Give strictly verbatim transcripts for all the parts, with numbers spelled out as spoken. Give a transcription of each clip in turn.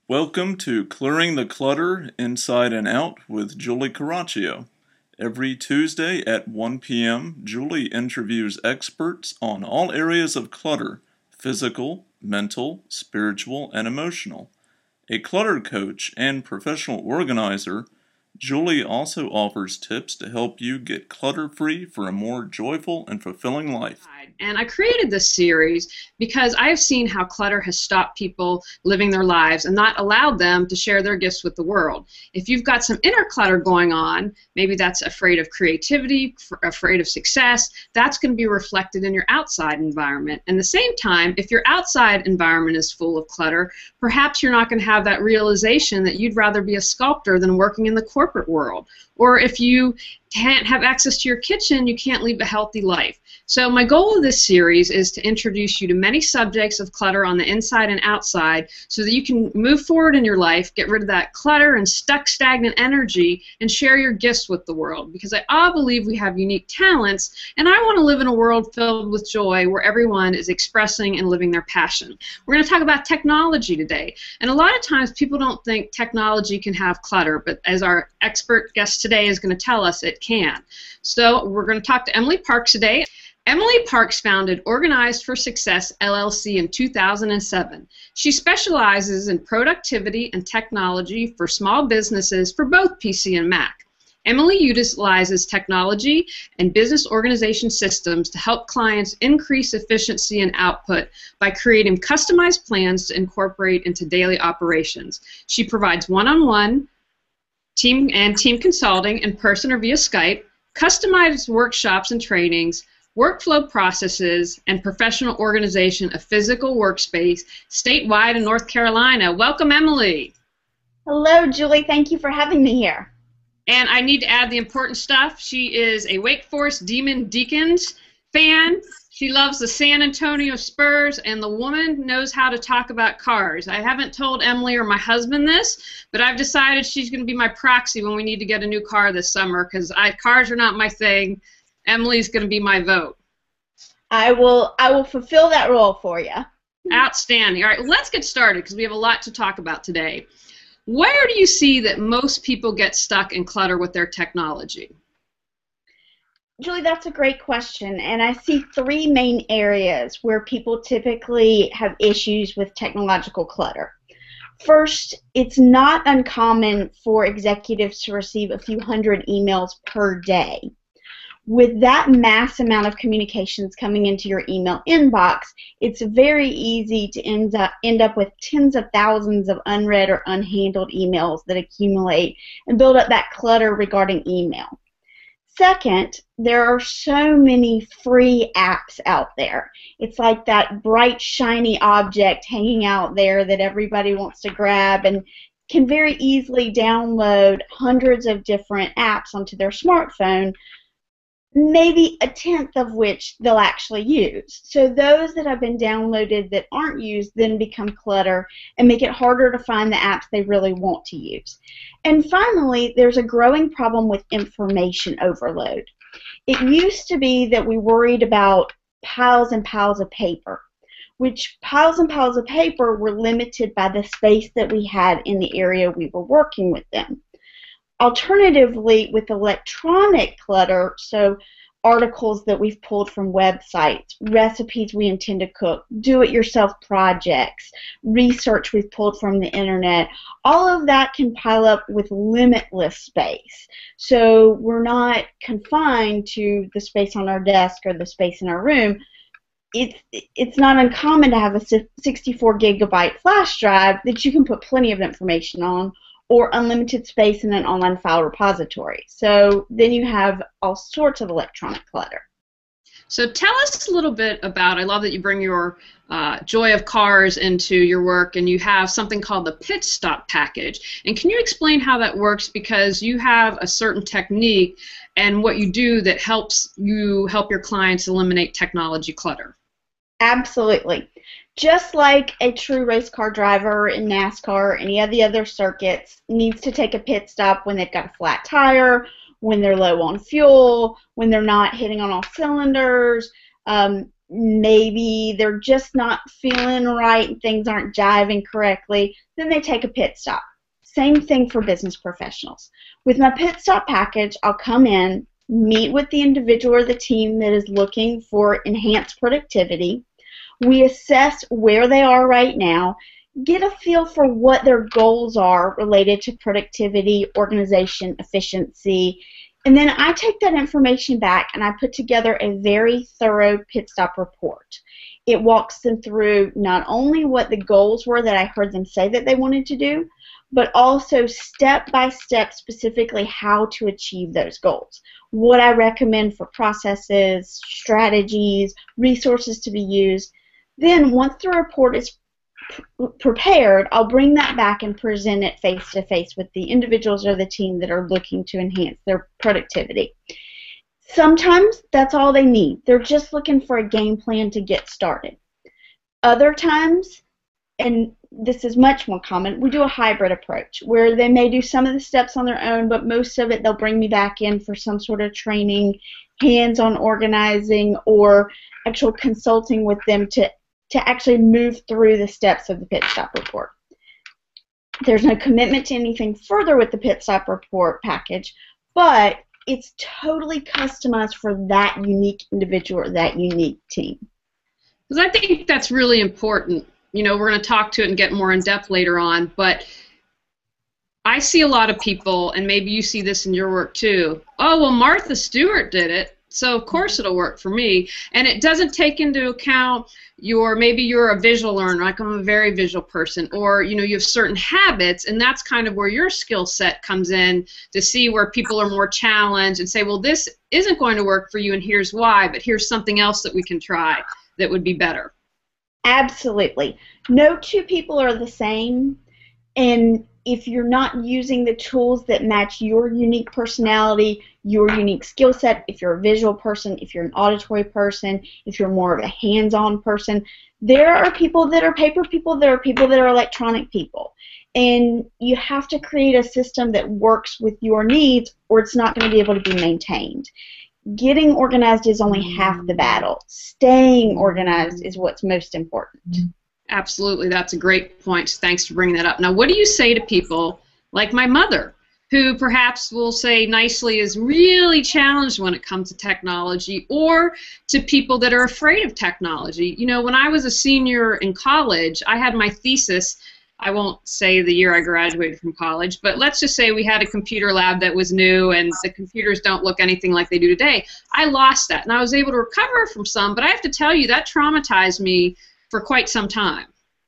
Welcome to Clearing the Clutter Inside and Out with Julie Caraccio. Every Tuesday at one p m, Julie interviews experts on all areas of clutter: physical, mental, spiritual, and emotional. A clutter coach and professional organizer, Julie also offers tips to help you get clutter-free for a more joyful and fulfilling life. And I created this series because I've seen how clutter has stopped people living their lives and not allowed them to share their gifts with the world. If you've got some inner clutter going on, maybe that's afraid of creativity, afraid of success, that's going to be reflected in your outside environment. And at the same time, if your outside environment is full of clutter, perhaps you're not going to have that realization that you'd rather be a sculptor than working in the corporate world. Or if you can't have access to your kitchen, you can't live a healthy life. So my goal of this series is to introduce you to many subjects of clutter on the inside and outside so that you can move forward in your life, get rid of that clutter and stuck stagnant energy, and share your gifts with the world. Because I all believe we have unique talents, and I want to live in a world filled with joy where everyone is expressing and living their passion. We're going to talk about technology today. And a lot of times people don't think technology can have clutter, but as our expert guest today is going to tell us, it can. So we're going to talk to Emily Parks today. Emily Parks founded Organized for Success, L L C in two thousand seven. She specializes in productivity and technology for small businesses for both P C and Mac. Emily utilizes technology and business organization systems to help clients increase efficiency and output by creating customized plans to incorporate into daily operations. She provides one-on-one team and team consulting in person or via Skype, customized workshops and trainings, workflow processes, and professional organization of physical workspace statewide in North Carolina. Welcome, Emily. Hello, Julie. Thank you for having me here. And I need to add the important stuff. She is a Wake Forest Demon Deacons fan. She loves the San Antonio Spurs, and the woman knows how to talk about cars. I haven't told Emily or my husband this, but I've decided she's going to be my proxy when we need to get a new car this summer, because I cars are not my thing. Emily's going to be my vote. I will I will fulfill that role for you. Outstanding. All right, let's get started because we have a lot to talk about today. Where do you see that most people get stuck in clutter with their technology? Julie, that's a great question, and I see three main areas where people typically have issues with technological clutter. First, it's not uncommon for executives to receive a few hundred emails per day. With that mass amount of communications coming into your email inbox, it's very easy to end up, end up with tens of thousands of unread or unhandled emails that accumulate and build up that clutter regarding email. Second, there are so many free apps out there. It's like that bright, shiny object hanging out there that everybody wants to grab and can very easily download hundreds of different apps onto their smartphone, maybe a tenth of which they'll actually use. So those that have been downloaded that aren't used then become clutter and make it harder to find the apps they really want to use. And finally, there's a growing problem with information overload. It used to be that we worried about piles and piles of paper, which piles and piles of paper were limited by the space that we had in the area we were working with them. Alternatively, with electronic clutter, so articles that we've pulled from websites, recipes we intend to cook, do-it-yourself projects, research we've pulled from the internet, all of that can pile up with limitless space. So we're not confined to the space on our desk or the space in our room. It's, it's not uncommon to have a sixty-four gigabyte flash drive that you can put plenty of information on, or unlimited space in an online file repository. So then you have all sorts of electronic clutter. So tell us a little bit about, I love that you bring your uh, joy of cars into your work, and you have something called the Pit Stop package. And can you explain how that works, because you have a certain technique and what you do that helps you help your clients eliminate technology clutter? Absolutely. Just like a true race car driver in NASCAR or any of the other circuits needs to take a pit stop when they've got a flat tire, when they're low on fuel, when they're not hitting on all cylinders, um, maybe they're just not feeling right and things aren't jiving correctly, then they take a pit stop. Same thing for business professionals. With my pit stop package, I'll come in, meet with the individual or the team that is looking for enhanced productivity. We assess where they are right now, get a feel for what their goals are related to productivity, organization, efficiency, and then I take that information back and I put together a very thorough pit stop report. It walks them through not only what the goals were that I heard them say that they wanted to do, but also step by step specifically how to achieve those goals. What I recommend for processes, strategies, resources to be used. Then once the report is prepared, I'll bring that back and present it face to face with the individuals or the team that are looking to enhance their productivity. Sometimes that's all they need. They're just looking for a game plan to get started. Other times, and this is much more common, we do a hybrid approach where they may do some of the steps on their own, but most of it they'll bring me back in for some sort of training, hands-on organizing, or actual consulting with them to to actually move through the steps of the pit stop report. There's no commitment to anything further with the pit stop report package, but it's totally customized for that unique individual or that unique team. Because I think that's really important. You know, we're going to talk to it and get more in depth later on, but I see a lot of people, and maybe you see this in your work too, oh, well, Martha Stewart did it, so of course it'll work for me. And it doesn't take into account your, maybe you're a visual learner, like I'm a very visual person, or you know, you have certain habits, and that's kind of where your skill set comes in to see where people are more challenged and say, well, this isn't going to work for you and here's why, but here's something else that we can try that would be better. Absolutely. No two people are the same, and if you're not using the tools that match your unique personality, your unique skill set, if you're a visual person, if you're an auditory person, if you're more of a hands-on person, there are people that are paper people, there are people that are electronic people. And you have to create a system that works with your needs or it's not going to be able to be maintained. Getting organized is only half the battle. Staying organized is what's most important. Absolutely, that's a great point. Thanks for bringing that up. Now, what do you say to people like my mother, who perhaps will say nicely is really challenged when it comes to technology, or to people that are afraid of technology? You know, when I was a senior in college, I had my thesis. I won't say the year I graduated from college, but let's just say we had a computer lab that was new and the computers don't look anything like they do today. I lost that, and I was able to recover from some, but I have to tell you, that traumatized me for quite some time.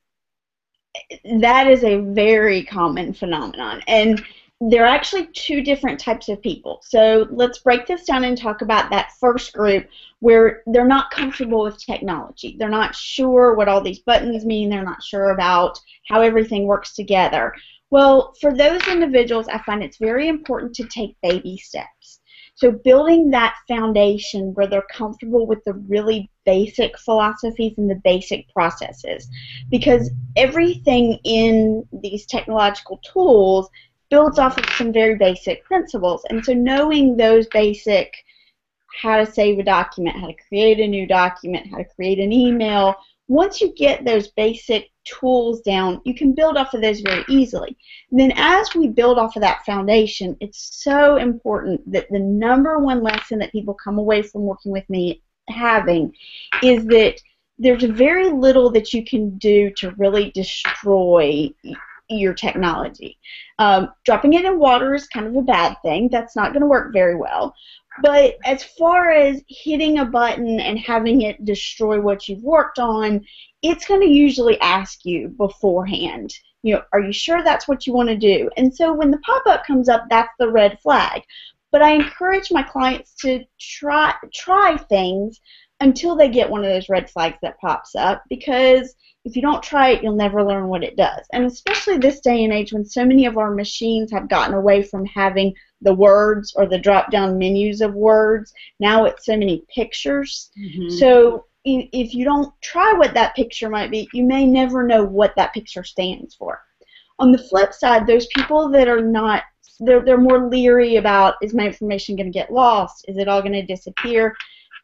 That is a very common phenomenon, and there are actually two different types of people. So let's break this down and talk about that first group where they're not comfortable with technology. They're not sure what all these buttons mean. They're not sure about how everything works together. Well, for those individuals, I find it's very important to take baby steps. So building that foundation where they're comfortable with the really basic philosophies and the basic processes, because everything in these technological tools builds off of some very basic principles. And so knowing those basic, how to save a document, how to create a new document, how to create an email, once you get those basic tools down, you can build off of those very easily. And then as we build off of that foundation, it's so important that the number one lesson that people come away from working with me having is that there's very little that you can do to really destroy your technology. Um, dropping it in water is kind of a bad thing. That's not going to work very well. But as far as hitting a button and having it destroy what you've worked on, it's going to usually ask you beforehand, you know, are you sure that's what you want to do? And so when the pop-up comes up, that's the red flag. But I encourage my clients to try try things until they get one of those red flags that pops up, because if you don't try it, you'll never learn what it does. And especially this day and age when so many of our machines have gotten away from having the words or the drop-down menus of words, now it's so many pictures. Mm-hmm. So if you don't try what that picture might be, you may never know what that picture stands for. On the flip side, those people that are not, they're, they're more leery about, is my information going to get lost? Is it all going to disappear?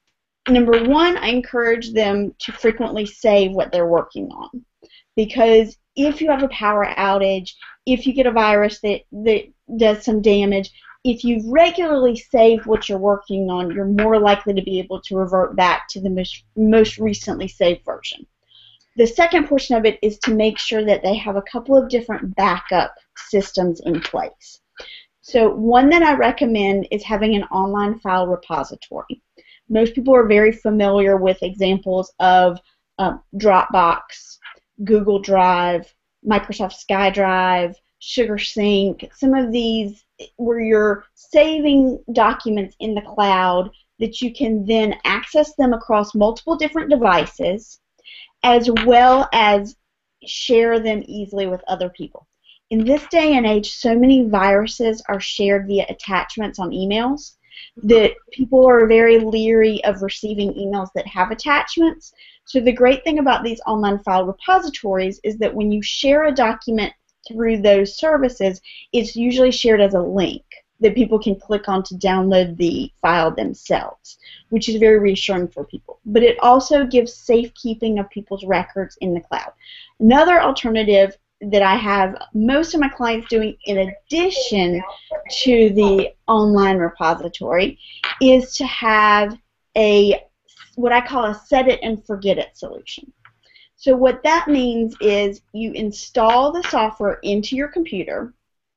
number one, I encourage them to frequently save what they're working on, because if you have a power outage, if you get a virus that, that does some damage, if you regularly save what you're working on, you're more likely to be able to revert back to the most, most recently saved version. The second portion of it is to make sure that they have a couple of different backup systems in place. So one that I recommend is having an online file repository. Most people are very familiar with examples of uh, Dropbox, Google Drive, Microsoft SkyDrive, SugarSync, some of these where you're saving documents in the cloud that you can then access them across multiple different devices, as well as share them easily with other people. In this day and age, so many viruses are shared via attachments on emails that people are very leery of receiving emails that have attachments. So the great thing about these online file repositories is that when you share a document through those services, it's usually shared as a link that people can click on to download the file themselves, which is very reassuring for people. But it also gives safekeeping of people's records in the cloud. Another alternative that I have most of my clients doing in addition to the online repository is to have a what I call a set it and forget it solution. So what that means is you install the software into your computer.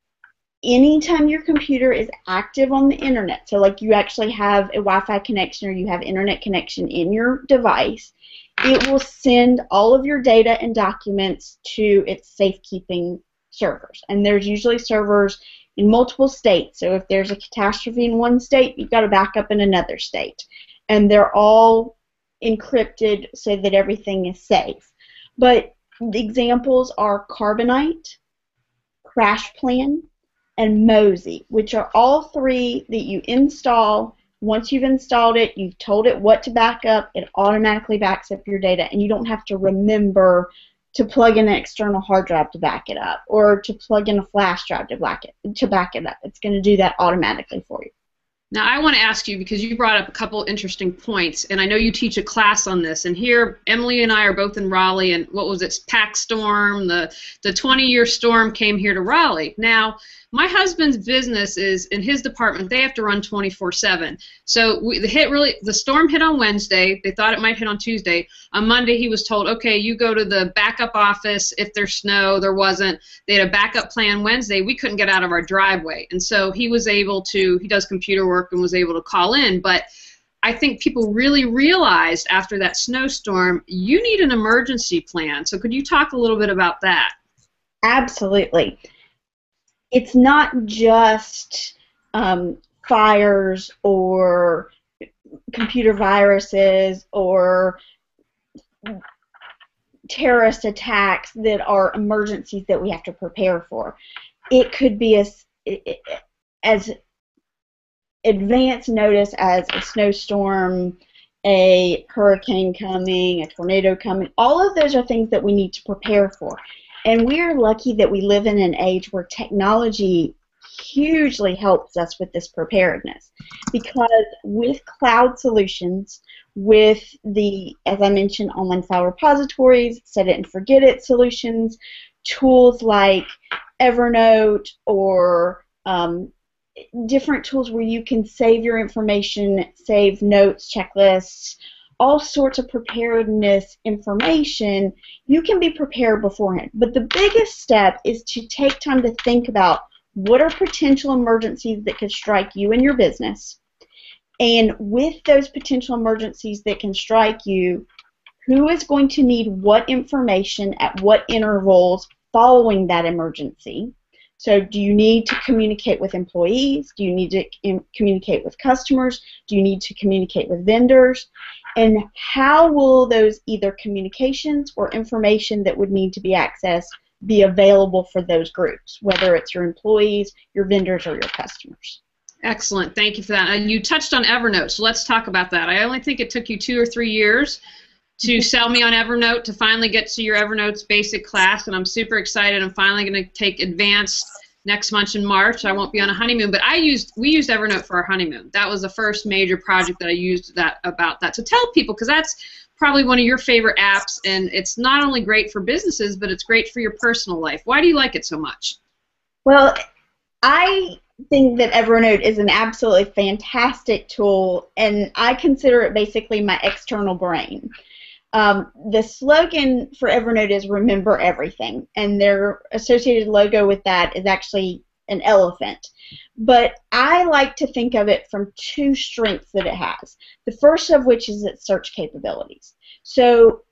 Anytime your computer is active on the internet, so like you actually have a Wi-Fi connection or you have internet connection in your device, it will send all of your data and documents to its safekeeping servers. And there's usually servers in multiple states. So if there's a catastrophe in one state, you've got a backup in another state. And they're all encrypted so that everything is safe. But the examples are Carbonite, CrashPlan, and Mozy, which are all three that you install. Once you've installed it, you've told it what to back up, it automatically backs up your data, and you don't have to remember to plug in an external hard drive to back it up or to plug in a flash drive to back it, to back it up. It's going to do that automatically for you. Now, I want to ask you, because you brought up a couple interesting points, and I know you teach a class on this, and here, Emily and I are both in Raleigh, and what was it, Pack Storm, the the twenty-year storm came here to Raleigh. Now, my husband's business is, in his department, they have to run twenty-four seven. So we, the hit really, the storm hit on Wednesday. They thought it might hit on Tuesday. On Monday, he was told, okay, you go to the backup office. If there's snow, there wasn't. They had a backup plan Wednesday. We couldn't get out of our driveway. And so he was able to, he does computer work and was able to call in. But I think people really realized after that snowstorm, you need an emergency plan. So could you talk a little bit about that? Absolutely. It's not just um, fires or computer viruses or terrorist attacks that are emergencies that we have to prepare for. It could be as, as advance notice as a snowstorm, a hurricane coming, a tornado coming. All of those are things that we need to prepare for. And we are lucky that we live in an age where technology hugely helps us with this preparedness. Because with cloud solutions, with the, as I mentioned, online file repositories, set it and forget it solutions, tools like Evernote or um, different tools where you can save your information, save notes, checklists, all sorts of preparedness information, you can be prepared beforehand. But the biggest step is to take time to think about what are potential emergencies that could strike you and your business. And with those potential emergencies that can strike you, who is going to need what information at what intervals following that emergency? So do you need to communicate with employees? Do you need to in, communicate with customers? Do you need to communicate with vendors? And how will those either communications or information that would need to be accessed be available for those groups, whether it's your employees, your vendors, or your customers? Excellent. Thank you for that. And you touched on Evernote, so let's talk about that. I only think it took you two or three years to sell me on Evernote to finally get to your Evernote's basic class, and I'm super excited. I'm finally going to take advanced next month in March. I won't be on a honeymoon, but I used we used Evernote for our honeymoon. That was the first major project that I used that about that. So tell people, because that's probably one of your favorite apps, and it's not only great for businesses, but it's great for your personal life. Why do you like it so much? Well, I think that Evernote is an absolutely fantastic tool, and I consider it basically my external brain. Um, the slogan for Evernote is "Remember Everything," and their associated logo with that is actually an elephant. But I like to think of it from two strengths that it has. The first of which is its search capabilities. So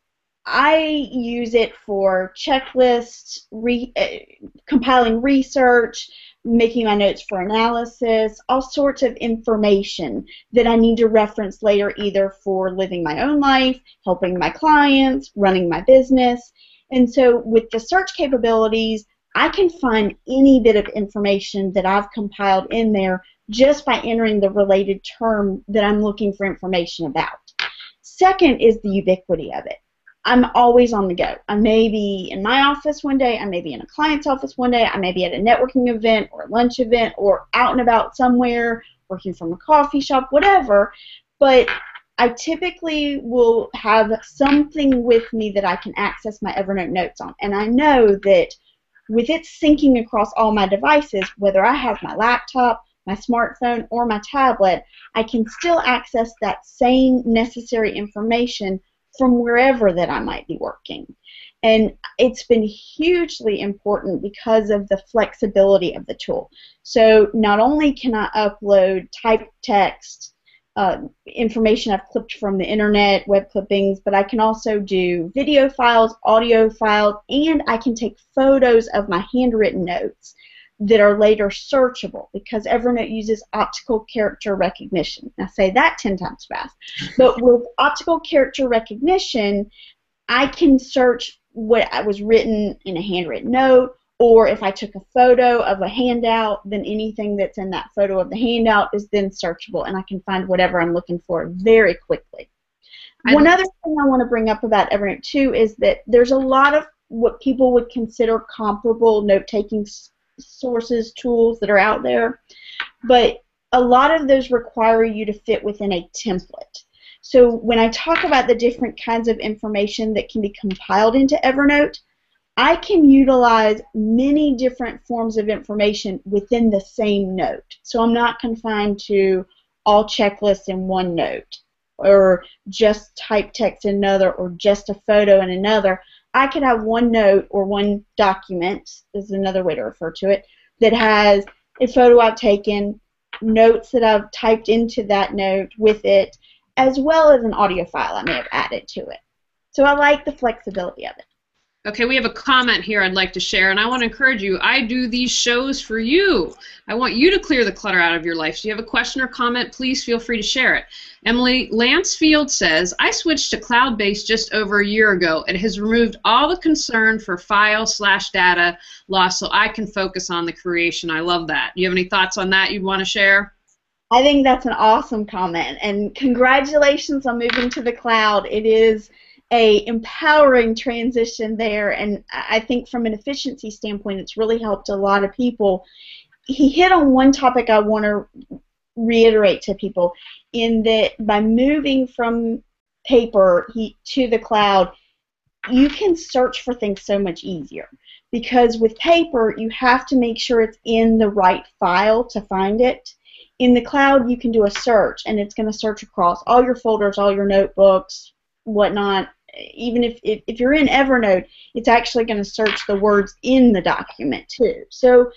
I use it for checklists, re, uh, compiling research, making my notes for analysis, all sorts of information that I need to reference later, either for living my own life, helping my clients, running my business. And so with the search capabilities, I can find any bit of information that I've compiled in there just by entering the related term that I'm looking for information about. Second is the ubiquity of it. I'm always on the go. I may be in my office one day, I may be in a client's office one day, I may be at a networking event or a lunch event or out and about somewhere, working from a coffee shop, whatever, but I typically will have something with me that I can access my Evernote notes on. And I know that with it syncing across all my devices, whether I have my laptop, my smartphone, or my tablet, I can still access that same necessary information from wherever that I might be working. And it's been hugely important because of the flexibility of the tool. So not only can I upload typed text, uh, information I've clipped from the internet, web clippings, but I can also do video files, audio files, and I can take photos of my handwritten notes that are later searchable because Evernote uses optical character recognition. I say that ten times fast. But with optical character recognition, I can search what was written in a handwritten note, or if I took a photo of a handout, then anything that's in that photo of the handout is then searchable, and I can find whatever I'm looking for very quickly. I One other thing I want to bring up about Evernote, too, is that there's a lot of what people would consider comparable note-taking sources, tools that are out there, but a lot of those require you to fit within a template. So when I talk about the different kinds of information that can be compiled into Evernote, I can utilize many different forms of information within the same note. So I'm not confined to all checklists in one note, or just type text in another, or just a photo in another. I could have one note or one document, is another way to refer to it, that has a photo I've taken, notes that I've typed into that note with it, as well as an audio file I may have added to it. So I like the flexibility of it. Okay, we have a comment here I'd like to share, and I want to encourage you. I do these shows for you. I want you to clear the clutter out of your life. So if you have a question or comment, please feel free to share it. Emily Lansfield says, I switched to cloud-based just over a year ago. It has removed all the concern for file slash data loss so I can focus on the creation. I love that. Do you have any thoughts on that you'd want to share? I think that's an awesome comment, and congratulations on moving to the cloud. It is a empowering transition there, and I think from an efficiency standpoint it's really helped a lot of people. He hit on one topic I want to reiterate to people, in that by moving from paper he, to the cloud, you can search for things so much easier, because with paper you have to make sure it's in the right file to find it. In the cloud you can do a search and it's going to search across all your folders, all your notebooks, whatnot. Even if, if, if you're in Evernote, it's actually going to search the words in the document too. So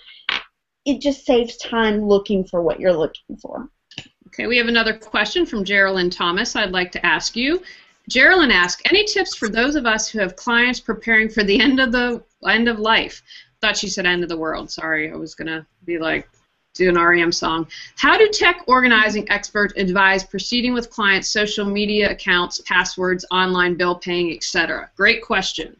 it just saves time looking for what you're looking for. Okay, we have another question from Geraldine Thomas I'd like to ask you. Geraldine asks, any tips for those of us who have clients preparing for the end of the end of life? Thought she said end of the world. Sorry, I was going to be like, do an R E M song. How do tech organizing experts advise proceeding with clients' social media accounts, passwords, online bill paying, et cetera? Great question.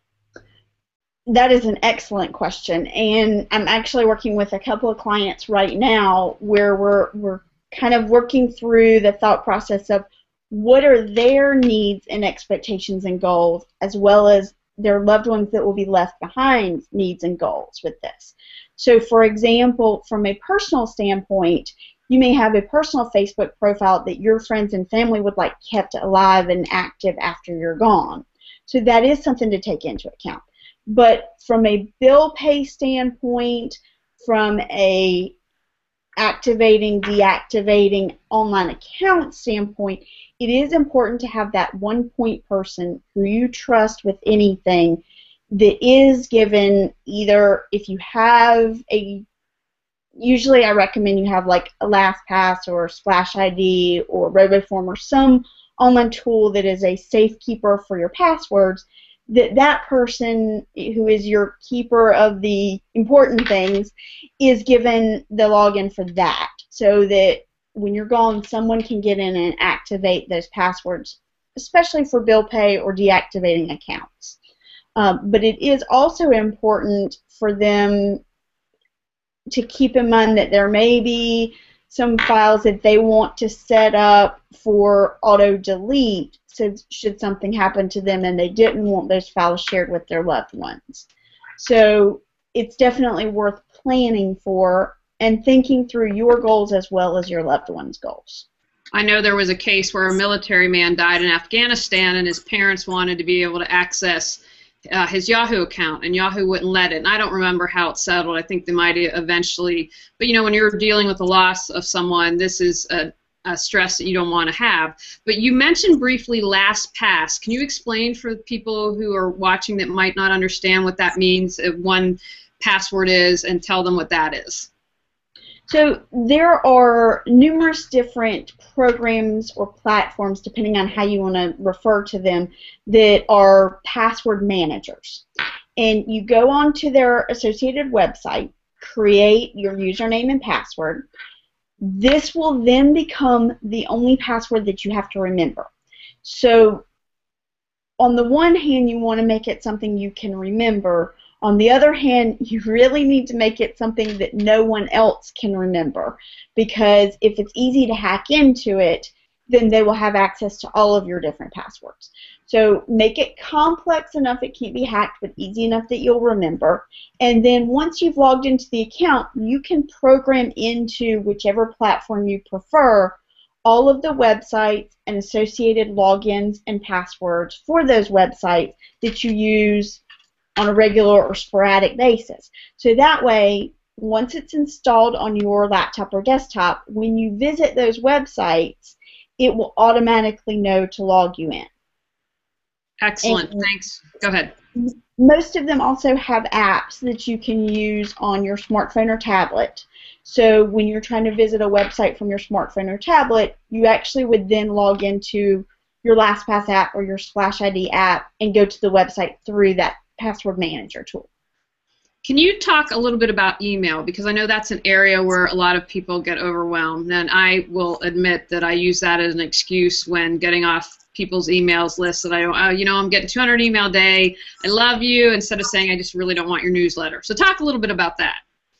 That is an excellent question, and I'm actually working with a couple of clients right now where we're we're kind of working through the thought process of what are their needs and expectations and goals, as well as their loved ones that will be left behind needs and goals with this. So, for example, from a personal standpoint, you may have a personal Facebook profile that your friends and family would like kept alive and active after you're gone. So that is something to take into account. But from a bill pay standpoint, from a activating, deactivating online account standpoint, it is important to have that one point person who you trust with anything that is given either if you have a Usually I recommend you have like a LastPass or Splash I D or RoboForm or some online tool that is a safe keeper for your passwords, that that person who is your keeper of the important things is given the login for that, so that when you're gone, someone can get in and activate those passwords, especially for bill pay or deactivating accounts. Um, but it is also important for them to keep in mind that there may be some files that they want to set up for auto delete, so should something happen to them and they didn't want those files shared with their loved ones. So it's definitely worth planning for and thinking through your goals as well as your loved ones' goals. I know there was a case where a military man died in Afghanistan and his parents wanted to be able to access Uh, his Yahoo account, and Yahoo wouldn't let it. And I don't remember how it settled. I think they might eventually, but you know, when you're dealing with the loss of someone, this is a, a stress that you don't want to have. But you mentioned briefly LastPass. Can you explain for people who are watching that might not understand what that means, if one password is, and tell them what that is? So there are numerous different programs or platforms, depending on how you want to refer to them, that are password managers. And you go onto their associated website, create your username and password. This will then become the only password that you have to remember. So on the one hand, you want to make it something you can remember. On the other hand, you really need to make it something that no one else can remember, because if it's easy to hack into it, then they will have access to all of your different passwords. So make it complex enough it can't be hacked, but easy enough that you'll remember. And then once you've logged into the account, you can program into whichever platform you prefer all of the websites and associated logins and passwords for those websites that you use on a regular or sporadic basis. So that way, once it's installed on your laptop or desktop, when you visit those websites, it will automatically know to log you in. Excellent. And thanks. Go ahead. Most of them also have apps that you can use on your smartphone or tablet. So when you're trying to visit a website from your smartphone or tablet, you actually would then log into your LastPass app or your Splash I D app and go to the website through that password manager tool. Can you talk a little bit about email? Because I know that's an area where a lot of people get overwhelmed, and I will admit that I use that as an excuse when getting off people's emails lists that I don't, oh, you know, I'm getting two hundred email a day, I love you, instead of saying I just really don't want your newsletter. So talk a little bit about that.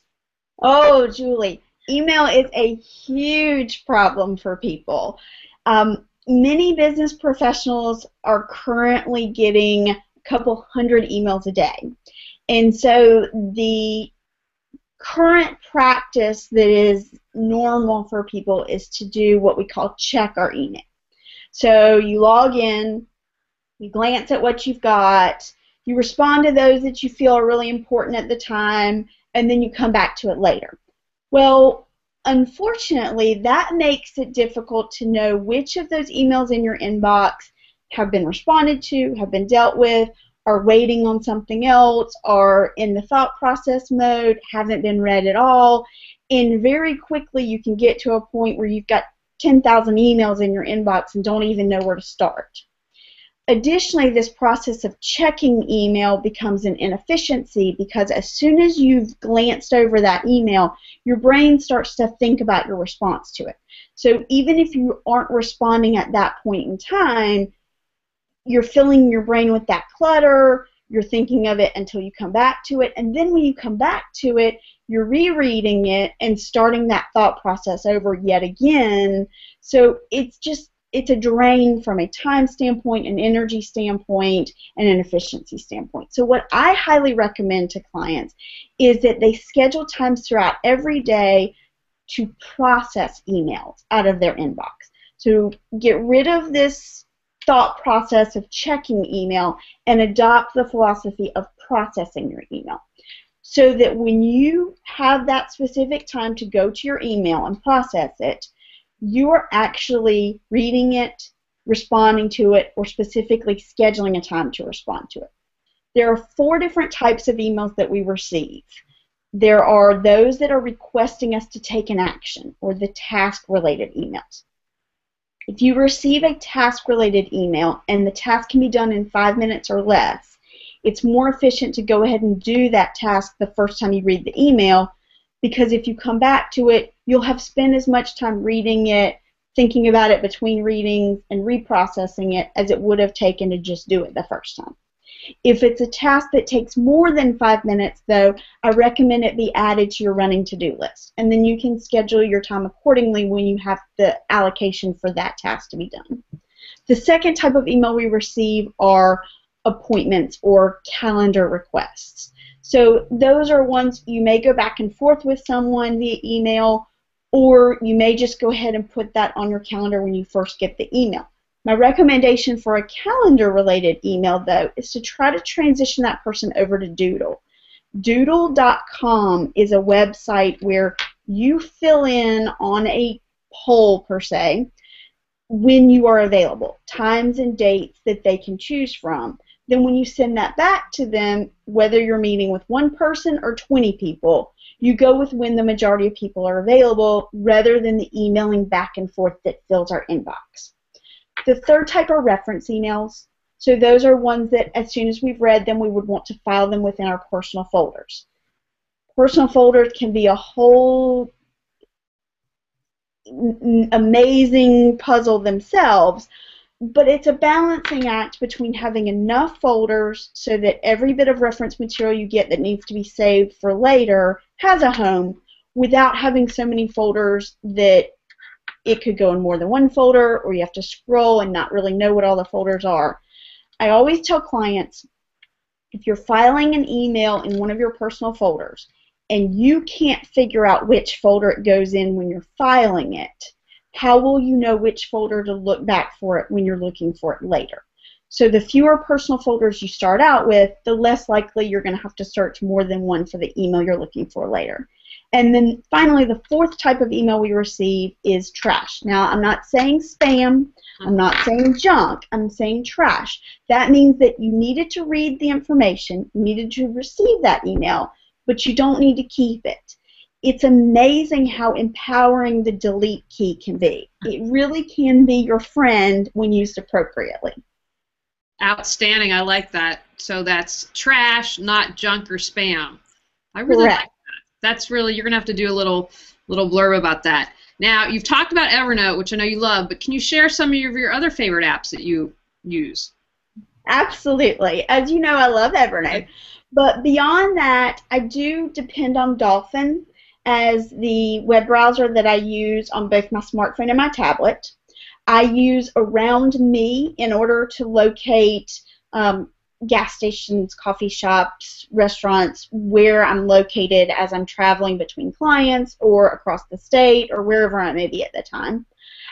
Oh, Julie, email is a huge problem for people. Um, many business professionals are currently getting a couple hundred emails a day. And so the current practice that is normal for people is to do what we call check our email. So you log in, you glance at what you've got, you respond to those that you feel are really important at the time, and then you come back to it later. Well, unfortunately, that makes it difficult to know which of those emails in your inbox have been responded to, have been dealt with, are waiting on something else, are in the thought process mode, haven't been read at all, and very quickly you can get to a point where you've got ten thousand emails in your inbox and don't even know where to start. Additionally, this process of checking email becomes an inefficiency because as soon as you've glanced over that email, your brain starts to think about your response to it. So even if you aren't responding at that point in time, you're filling your brain with that clutter, you're thinking of it until you come back to it, and then when you come back to it, you're rereading it and starting that thought process over yet again. So it's just it's a drain from a time standpoint, an energy standpoint, and an efficiency standpoint. So what I highly recommend to clients is that they schedule times throughout every day to process emails out of their inbox. So get rid of this thought process of checking email and adopt the philosophy of processing your email. So that when you have that specific time to go to your email and process it, you are actually reading it, responding to it, or specifically scheduling a time to respond to it. There are four different types of emails that we receive. There are those that are requesting us to take an action, or the task-related emails. If you receive a task-related email and the task can be done in five minutes or less, it's more efficient to go ahead and do that task the first time you read the email, because if you come back to it, you'll have spent as much time reading it, thinking about it between readings, and reprocessing it as it would have taken to just do it the first time. If it's a task that takes more than five minutes, though, I recommend it be added to your running to-do list, and then you can schedule your time accordingly when you have the allocation for that task to be done. The second type of email we receive are appointments or calendar requests. So those are ones you may go back and forth with someone via email, or you may just go ahead and put that on your calendar when you first get the email. My recommendation for a calendar-related email, though, is to try to transition that person over to Doodle. Doodle dot com is a website where you fill in on a poll, per se, when you are available, times and dates that they can choose from. Then when you send that back to them, whether you're meeting with one person or twenty people, you go with when the majority of people are available rather than the emailing back and forth that fills our inbox. The third type are reference emails. So those are ones that as soon as we've read them, we would want to file them within our personal folders. Personal folders can be a whole amazing puzzle themselves, but it's a balancing act between having enough folders so that every bit of reference material you get that needs to be saved for later has a home, without having so many folders that it could go in more than one folder, or you have to scroll and not really know what all the folders are. I always tell clients, if you're filing an email in one of your personal folders and you can't figure out which folder it goes in when you're filing it, how will you know which folder to look back for it when you're looking for it later? So the fewer personal folders you start out with, the less likely you're going to have to search more than one for the email you're looking for later. And then finally, the fourth type of email we receive is trash. Now, I'm not saying spam. I'm not saying junk. I'm saying trash. That means that you needed to read the information, you needed to receive that email, but you don't need to keep it. It's amazing how empowering the delete key can be. It really can be your friend when used appropriately. Outstanding. I like that. So that's trash, not junk or spam. I really Correct. like that. That's really, you're going to have to do a little little blurb about that. Now, you've talked about Evernote, which I know you love, but can you share some of your, your other favorite apps that you use? Absolutely. As you know, I love Evernote. But beyond that, I do depend on Dolphin as the web browser that I use on both my smartphone and my tablet. I use Around Me in order to locate um, gas stations, coffee shops, restaurants, where I'm located as I'm traveling between clients or across the state or wherever I may be at the time.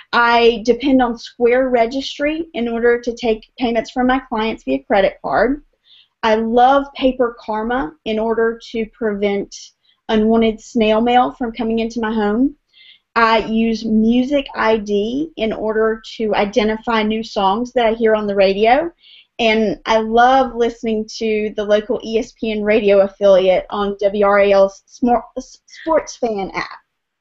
I depend on Square Registry in order to take payments from my clients via credit card. I love Paper Karma in order to prevent unwanted snail mail from coming into my home. I use Music I D in order to identify new songs that I hear on the radio. And I love listening to the local E S P N radio affiliate on W R A L's Sports Fan app.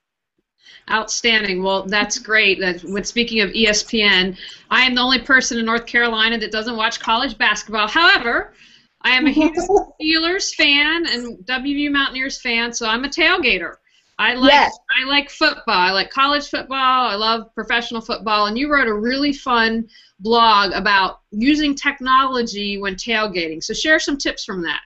Outstanding. Well, that's great. That, when speaking of E S P N, I am the only person in North Carolina that doesn't watch college basketball. However, I am a huge Steelers fan and W V U Mountaineers fan, so I'm a tailgater. I like Yes. I like football. I like college football. I love professional football. And you wrote a really fun blog about using technology when tailgating. So share some tips from that.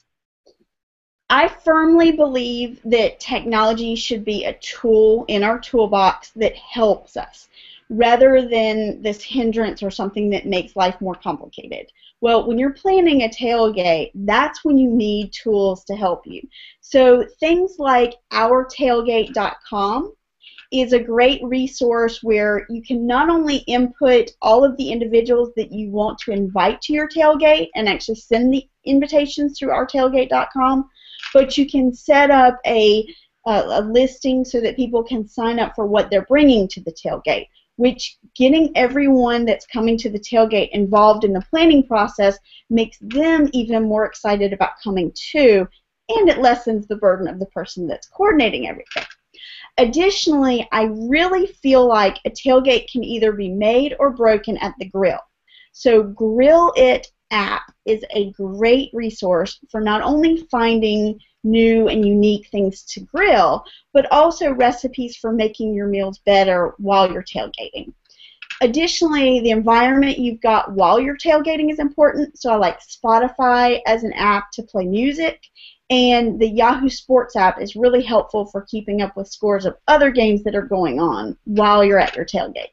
I firmly believe that technology should be a tool in our toolbox that helps us. rather than this hindrance or something that makes life more complicated. Well, when you're planning a tailgate, that's when you need tools to help you. So things like our tailgate dot com is a great resource where you can not only input all of the individuals that you want to invite to your tailgate and actually send the invitations through our tailgate dot com, but you can set up a, a, a listing so that people can sign up for what they're bringing to the tailgate, which getting everyone that's coming to the tailgate involved in the planning process makes them even more excited about coming too, and it lessens the burden of the person that's coordinating everything. Additionally, I really feel like a tailgate can either be made or broken at the grill. So Grill It app is a great resource for not only finding new and unique things to grill, but also recipes for making your meals better while you're tailgating. Additionally, the environment you've got while you're tailgating is important, so I like Spotify as an app to play music, and the Yahoo Sports app is really helpful for keeping up with scores of other games that are going on while you're at your tailgate.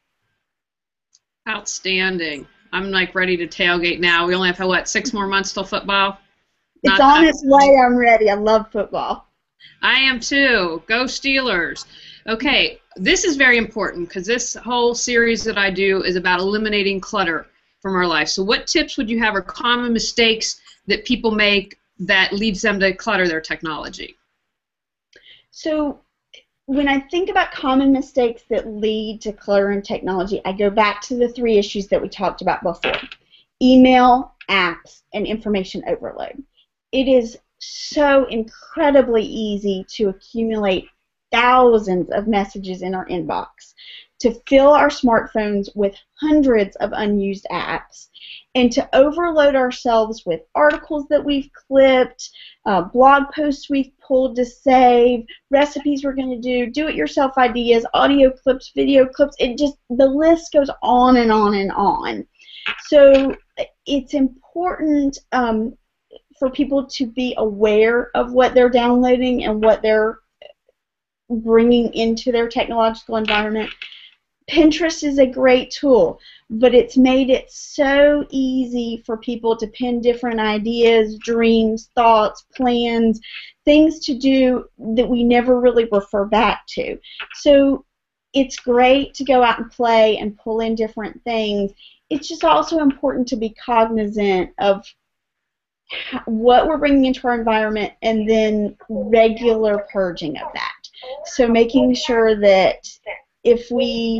Outstanding. I'm like ready to tailgate now. We only have, what, six more months till football? It's Not on that- its way. I'm ready. I love football. I am too. Go Steelers. Okay, this is very important because this whole series that I do is about eliminating clutter from our life. So what tips would you have or common mistakes that people make that leads them to clutter their technology? So when I think about common mistakes that lead to clutter in technology, I go back to the three issues that we talked about before: email, apps, and information overload. It is so incredibly easy to accumulate thousands of messages in our inbox, to fill our smartphones with hundreds of unused apps, and to overload ourselves with articles that we've clipped, uh, blog posts we've pulled to save, recipes we're going to do, do-it-yourself ideas, audio clips, video clips. It just, the list goes on and on and on. So it's important um, for people to be aware of what they're downloading and what they're bringing into their technological environment. Pinterest is a great tool, but it's made it so easy for people to pin different ideas, dreams, thoughts, plans, things to do that we never really refer back to. So it's great to go out and play and pull in different things. It's just also important to be cognizant of what we're bringing into our environment and then regular purging of that. So making sure that if we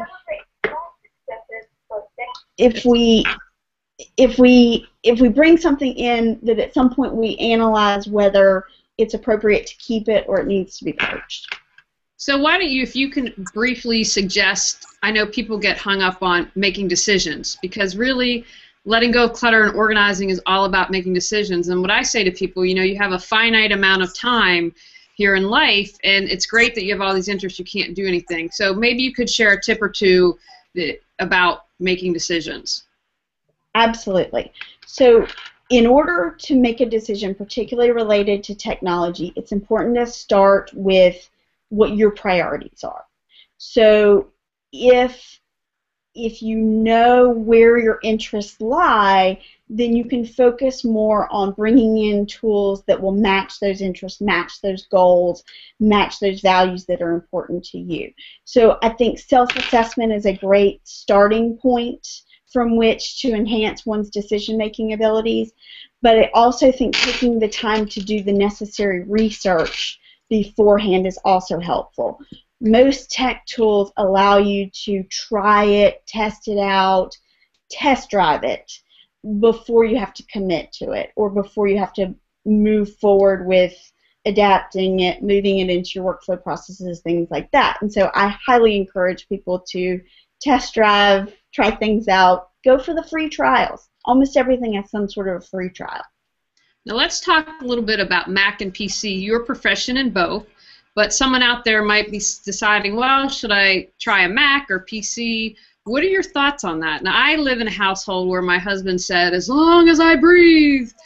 if we if we if we bring something in, that at some point we analyze whether it's appropriate to keep it or it needs to be purged. So why don't you, if you can briefly suggest, I know people get hung up on making decisions, because really letting go of clutter and organizing is all about making decisions. And what I say to people, you know, you have a finite amount of time here in life, and it's great that you have all these interests, you can't do anything. So maybe you could share a tip or two that, about making decisions. Absolutely. So in order to make a decision, particularly related to technology, it's important to start with what your priorities are. So if if you know where your interests lie, then you can focus more on bringing in tools that will match those interests, match those goals, match those values that are important to you. So I think self-assessment is a great starting point from which to enhance one's decision-making abilities, but I also think taking the time to do the necessary research beforehand is also helpful. Most tech tools allow you to try it, test it out, test drive it before you have to commit to it, or before you have to move forward with adapting it, moving it into your workflow processes, things like that. And so I highly encourage people to test drive, try things out, go for the free trials. Almost everything has some sort of a free trial. Now let's talk a little bit about Mac and P C. You're a profession in both, but someone out there might be deciding, well, should I try a Mac or P C? What are your thoughts on that? Now, I live in a household where my husband said, as long as I breathe,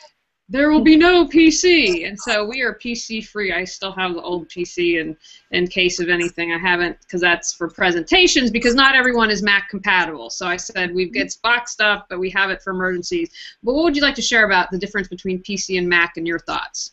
there will be no P C. And so we are P C free. I still have the old P C in, in case of anything. I haven't, because that's for presentations, because not everyone is Mac compatible. So I said we've got boxed up, but we have it for emergencies. But what would you like to share about the difference between P C and Mac and your thoughts?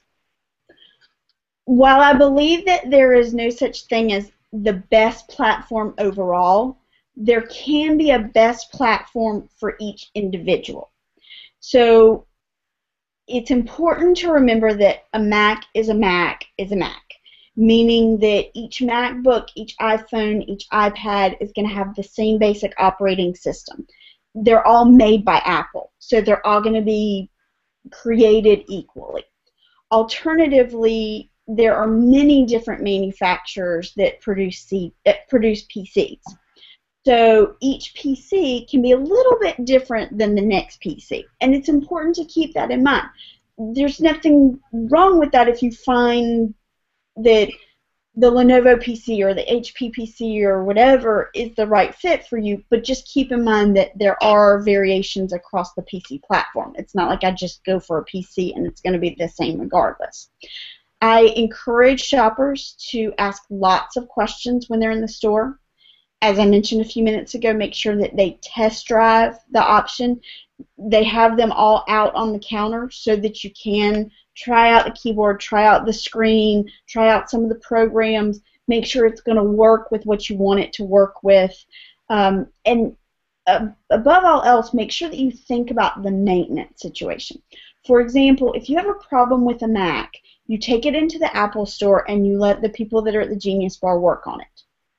While I believe that there is no such thing as the best platform overall, there can be a best platform for each individual. So it's important to remember that a Mac is a Mac is a Mac, meaning that each MacBook, each iPhone, each iPad is going to have the same basic operating system. They're all made by Apple, so they're all going to be created equally. Alternatively, there are many different manufacturers that produce, C, that produce P Cs. So each P C can be a little bit different than the next P C, and it's important to keep that in mind. There's nothing wrong with that if you find that the Lenovo P C or the H P P C or whatever is the right fit for you, but just keep in mind that there are variations across the P C platform. It's not like I just go for a P C and it's going to be the same regardless. I encourage shoppers to ask lots of questions when they're in the store. As I mentioned a few minutes ago, make sure that they test drive the option. They have them all out on the counter so that you can try out the keyboard, try out the screen, try out some of the programs, make sure it's going to work with what you want it to work with. Um, and uh, above all else, make sure that you think about the maintenance situation. For example, if you have a problem with a Mac, you take it into the Apple Store and you let the people that are at the Genius Bar work on it.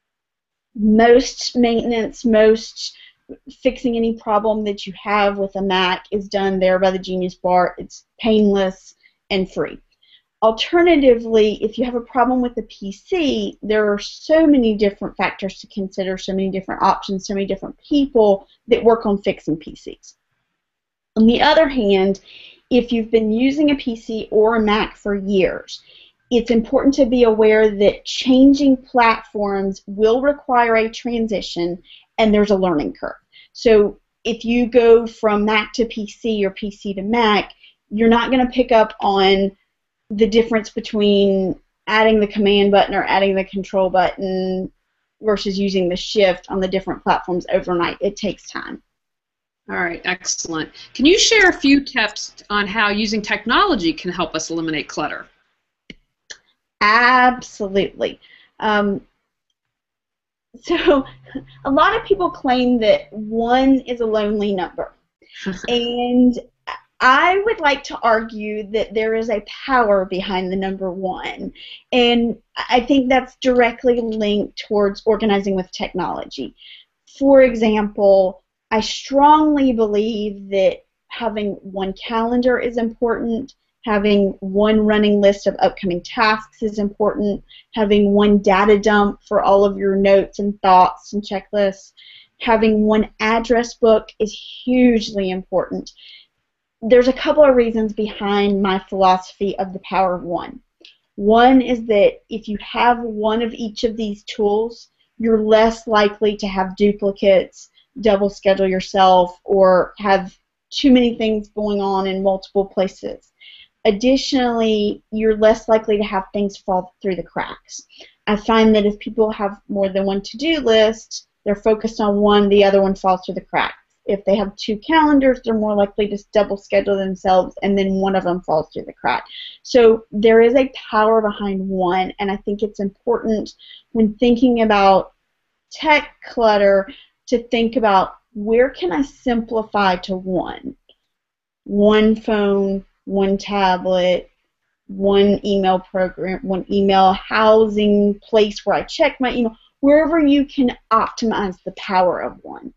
Most maintenance, most fixing any problem that you have with a Mac is done there by the Genius Bar. It's painless and free. Alternatively, if you have a problem with the P C, there are so many different factors to consider, so many different options, so many different people that work on fixing P Cs. On the other hand, if you've been using a P C or a Mac for years, it's important to be aware that changing platforms will require a transition, and there's a learning curve. So if you go from Mac to P C or P C to Mac, you're not going to pick up on the difference between adding the command button or adding the control button versus using the shift on the different platforms overnight. It takes time. All right, excellent. Can you share a few tips on how using technology can help us eliminate clutter? Absolutely. Um, so a lot of people claim that one is a lonely number. And I would like to argue that there is a power behind the number one. And I think that's directly linked towards organizing with technology. For example, I strongly believe that having one calendar is important. Having one running list of upcoming tasks is important. Having one data dump for all of your notes and thoughts and checklists. Having one address book is hugely important. There's a couple of reasons behind my philosophy of the power of one. One is that if you have one of each of these tools, you're less likely to have duplicates, double schedule yourself, or have too many things going on in multiple places. Additionally, you're less likely to have things fall through the cracks. I find that if people have more than one to-do list, they're focused on one, the other one falls through the cracks. If they have two calendars, they're more likely to double schedule themselves, and then one of them falls through the crack. So there is a power behind one, and I think it's important when thinking about tech clutter to think about where can I simplify to one? One phone, one tablet, one email program, one email housing place where I check my email, wherever you can optimize the power of one.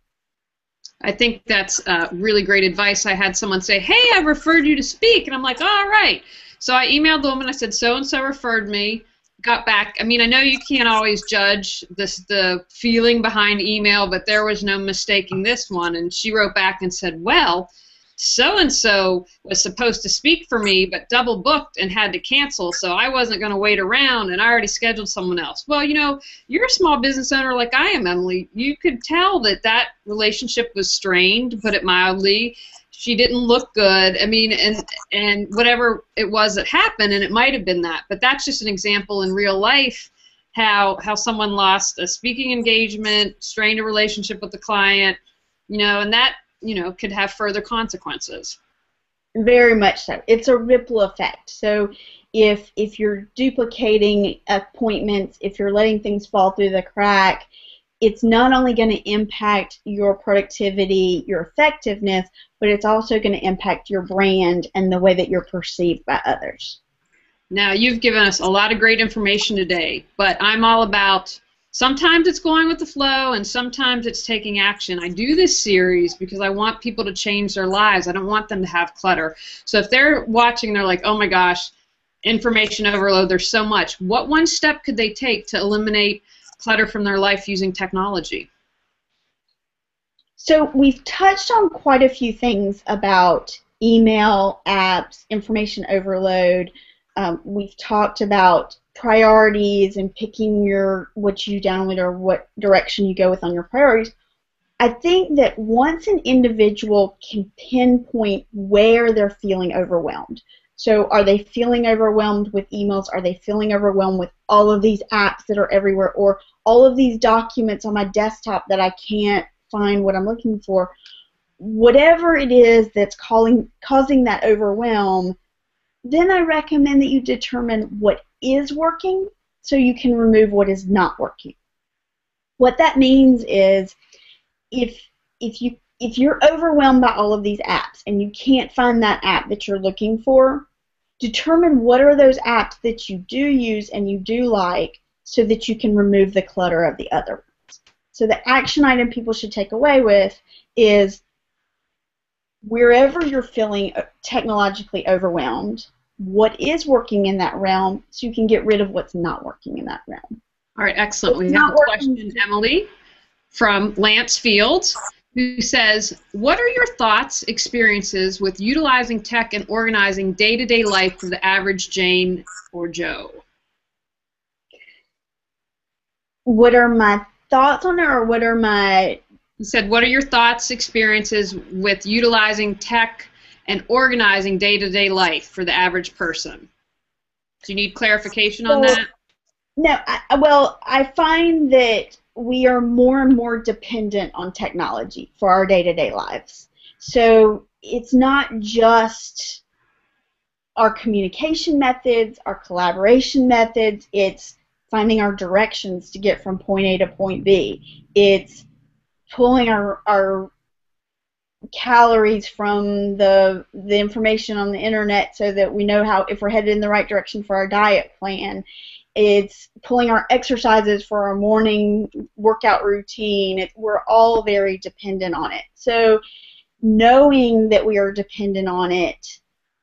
I think that's uh, really great advice. I had someone say, hey, I referred you to speak, and I'm like, all right. So I emailed the woman, I said, so-and-so referred me, got back. I mean, I know you can't always judge this, the feeling behind email, but there was no mistaking this one, and she wrote back and said, well, so-and-so was supposed to speak for me but double booked and had to cancel, so I wasn't going to wait around, and I already scheduled someone else. Well, you know, you're a small business owner like I am, Emily. You could tell that that relationship was strained, to put it mildly. she didn't look good. I mean, and and whatever it was that happened, and it might have been that, but that's just an example in real life how how someone lost a speaking engagement, strained a relationship with the client, you know, and that, you know, could have further consequences. Very much so. It's a ripple effect. So if if you're duplicating appointments, if you're letting things fall through the crack, it's not only going to impact your productivity, your effectiveness, but it's also going to impact your brand and the way that you're perceived by others. Now, you've given us a lot of great information today, but I'm all about sometimes it's going with the flow and sometimes it's taking action. I do this series because I want people to change their lives. I don't want them to have clutter. So if they're watching, they're like, oh my gosh, information overload, there's so much. What one step could they take to eliminate clutter from their life using technology? So we've touched on quite a few things about email, apps, information overload. Um, we've talked about priorities and picking your what you download or what direction you go with on your priorities. I think that once an individual can pinpoint where they're feeling overwhelmed, so are they feeling overwhelmed with emails? Are they feeling overwhelmed with all of these apps that are everywhere, or all of these documents on my desktop that I can't find what I'm looking for? Whatever it is that's calling, causing that overwhelm, then I recommend that you determine what is working so you can remove what is not working. What that means is if if you if you're overwhelmed by all of these apps and you can't find that app that you're looking for, determine what are those apps that you do use and you do like so that you can remove the clutter of the other ones. So the action item people should take away with is wherever you're feeling technologically overwhelmed, what is working in that realm so you can get rid of what's not working in that realm. All right, excellent. We have a question, Emily, from Lance Fields, who says, what are your thoughts, experiences with utilizing tech and organizing day-to-day life for the average Jane or Joe? What are my thoughts on it, or what are my... He said, what are your thoughts, experiences with utilizing tech and organizing day-to-day life for the average person? Do you need clarification on so, that? No, I, well, I find that we are more and more dependent on technology for our day-to-day lives. So it's not just our communication methods, our collaboration methods, it's finding our directions to get from point A to point B. It's pulling our, our calories from the the information on the internet so that we know how if we're headed in the right direction for our diet plan. It's pulling our exercises for our morning workout routine. It, we're all very dependent on it. So knowing that we are dependent on it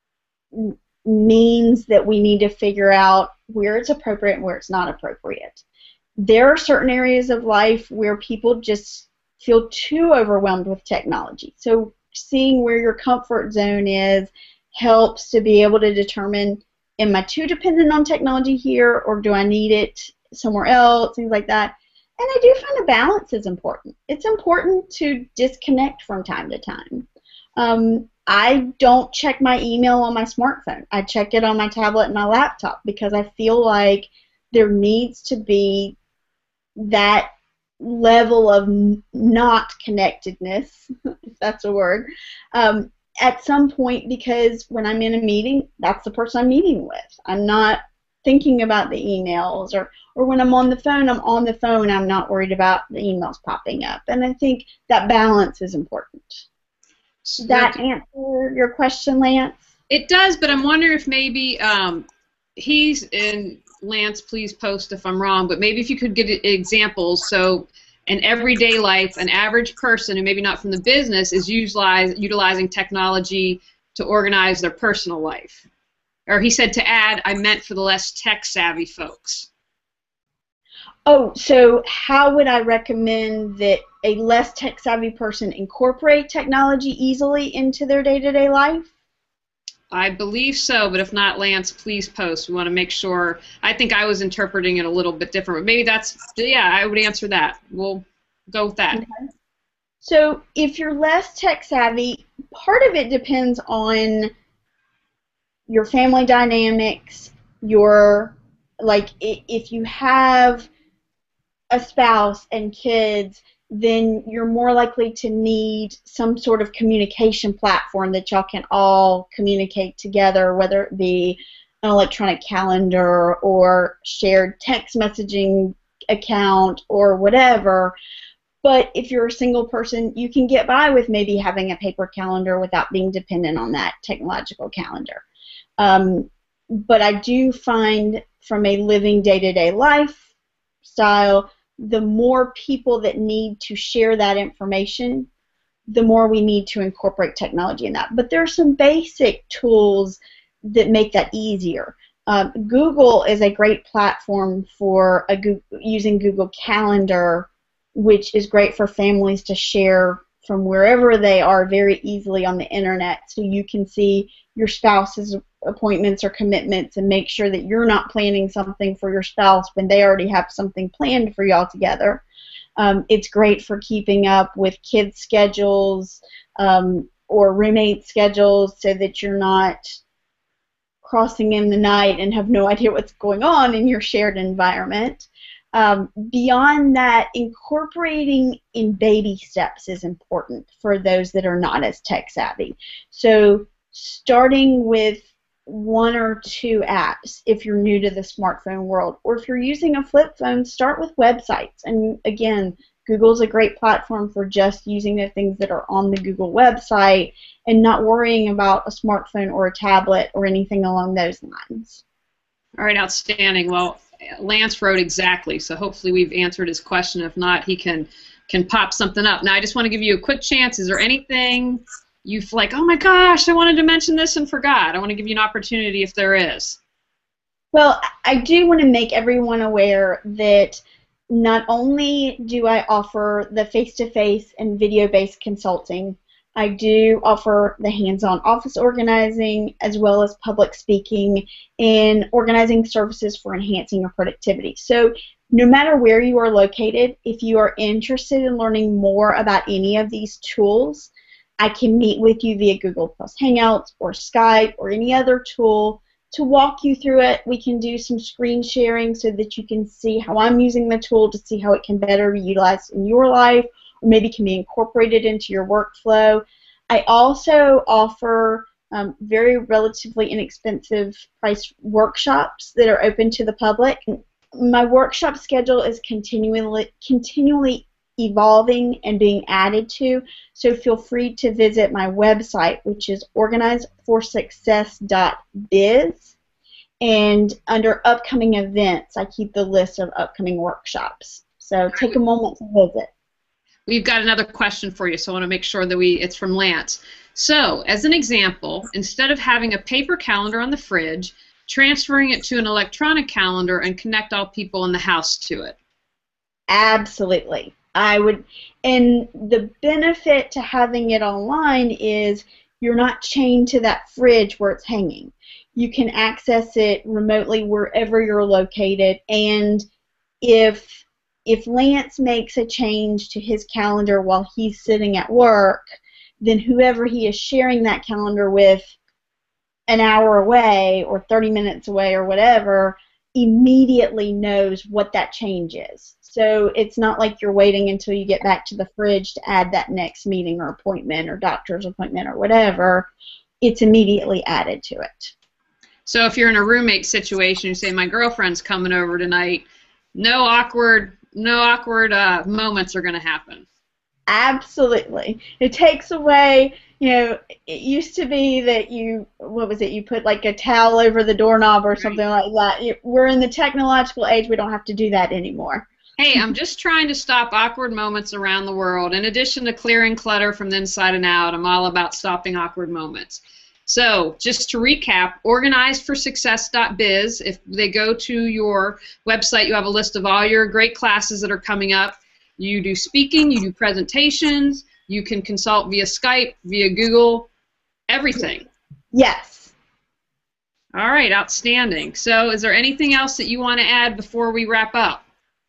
means that we need to figure out where it's appropriate and where it's not appropriate. There are certain areas of life where people just feel too overwhelmed with technology. So seeing where your comfort zone is helps to be able to determine, am I too dependent on technology here, or do I need it somewhere else, things like that. And I do find a balance is important. It's important to disconnect from time to time. Um, I don't check my email on my smartphone. I check it on my tablet and my laptop because I feel like there needs to be that level of not connectedness, if that's a word, um, at some point, because when I'm in a meeting, that's the person I'm meeting with. I'm not thinking about the emails, or, or when I'm on the phone, I'm on the phone, I'm not worried about the emails popping up. And I think that balance is important. Does that answer your question, Lance? It does, but I'm wondering if maybe um, he's in, Lance, please post if I'm wrong, but maybe if you could give examples. So in everyday life, an average person, who maybe not from the business, is utilize, utilizing technology to organize their personal life. Or he said to add, I meant for the less tech-savvy folks. Oh, so how would I recommend that a less tech-savvy person incorporate technology easily into their day-to-day life? I believe so, but if not, Lance, please post. We want to make sure. I think I was interpreting it a little bit different, but maybe that's, yeah, I would answer that. We'll go with that. Okay. So if you're less tech-savvy, part of it depends on your family dynamics, your, like, if you have a spouse and kids, then you're more likely to need some sort of communication platform that y'all can all communicate together, whether it be an electronic calendar or shared text messaging account or whatever. But if you're a single person, you can get by with maybe having a paper calendar without being dependent on that technological calendar. Um, but I do find from a living day-to-day lifestyle, the more people that need to share that information, the more we need to incorporate technology in that. But there are some basic tools that make that easier. Um, Google is a great platform for a Google, using Google Calendar, which is great for families to share from wherever they are very easily on the internet, so you can see your spouse's appointments or commitments and make sure that you're not planning something for your spouse when they already have something planned for y'all together. Um, it's great for keeping up with kids' schedules um, or roommate schedules so that you're not crossing in the night and have no idea what's going on in your shared environment. Um, beyond that, incorporating in baby steps is important for those that are not as tech savvy. So starting with one or two apps if you're new to the smartphone world, or if you're using a flip phone, start with websites. And again, Google's a great platform for just using the things that are on the Google website and not worrying about a smartphone or a tablet or anything along those lines. All right, outstanding. Well, Lance wrote exactly, so hopefully we've answered his question. If not, he can can pop something up. Now, I just want to give you a quick chance. Is there anything you've like, oh my gosh, I wanted to mention this and forgot? I want to give you an opportunity if there is. Well, I do want to make everyone aware that not only do I offer the face-to-face and video-based consulting, I do offer the hands-on office organizing as well as public speaking and organizing services for enhancing your productivity. So no matter where you are located, if you are interested in learning more about any of these tools, I can meet with you via Google Plus Hangouts or Skype or any other tool to walk you through it. We can do some screen sharing so that you can see how I'm using the tool to see how it can better be utilized in your life, or maybe can be incorporated into your workflow. I also offer um, very relatively inexpensive price workshops that are open to the public. My workshop schedule is continually continually evolving and being added to, so feel free to visit my website, which is organize for success dot biz, and under upcoming events I keep the list of upcoming workshops, so take a moment to visit. We've got another question for you, so I want to make sure that we, it's from Lance. So, as an example, instead of having a paper calendar on the fridge, transferring it to an electronic calendar and connect all people in the house to it. Absolutely. I would, and the benefit to having it online is you're not chained to that fridge where it's hanging. You can access it remotely wherever you're located, and if if Lance makes a change to his calendar while he's sitting at work, then whoever he is sharing that calendar with an hour away or thirty minutes away or whatever immediately knows what that change is. So it's not like you're waiting until you get back to the fridge to add that next meeting or appointment or doctor's appointment or whatever. It's immediately added to it. So if you're in a roommate situation, you say, my girlfriend's coming over tonight, no awkward, no awkward uh, moments are going to happen. Absolutely. It takes away, you know, it used to be that you, what was it, you put like a towel over the doorknob or something like that. We're in the technological age, we don't have to do that anymore. Hey, I'm just trying to stop awkward moments around the world. In addition to clearing clutter from the inside and out, I'm all about stopping awkward moments. So, just to recap, organize for success dot biz. If they go to your website, you have a list of all your great classes that are coming up. You do speaking, you do presentations, you can consult via Skype, via Google, everything. Yes. All right, outstanding. So, is there anything else that you want to add before we wrap up?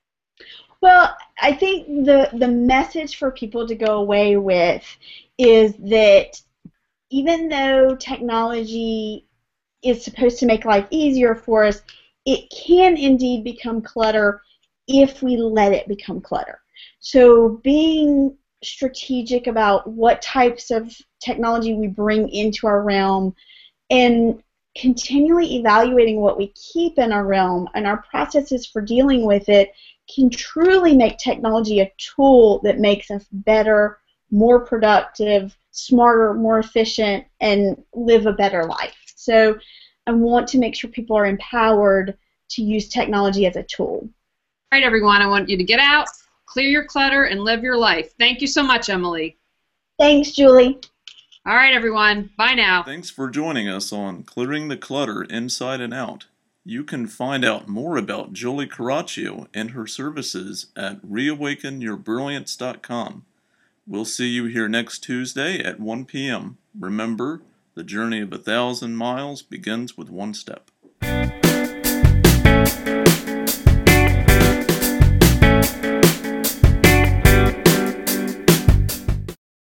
Well, I think the the message for people to go away with is that even though technology is supposed to make life easier for us, it can indeed become clutter if we let it become clutter. So being strategic about what types of technology we bring into our realm and continually evaluating what we keep in our realm and our processes for dealing with it can truly make technology a tool that makes us better, more productive, smarter, more efficient, and live a better life. So I want to make sure people are empowered to use technology as a tool. All right, everyone, I want you to get out, clear your clutter, and live your life. Thank you so much, Emily. Thanks, Julie. All right, everyone. Bye now. Thanks for joining us on Clearing the Clutter Inside and Out. You can find out more about Julie Carraccio and her services at reawaken your brilliance dot com. We'll see you here next Tuesday at one p m Remember, the journey of a thousand miles begins with one step.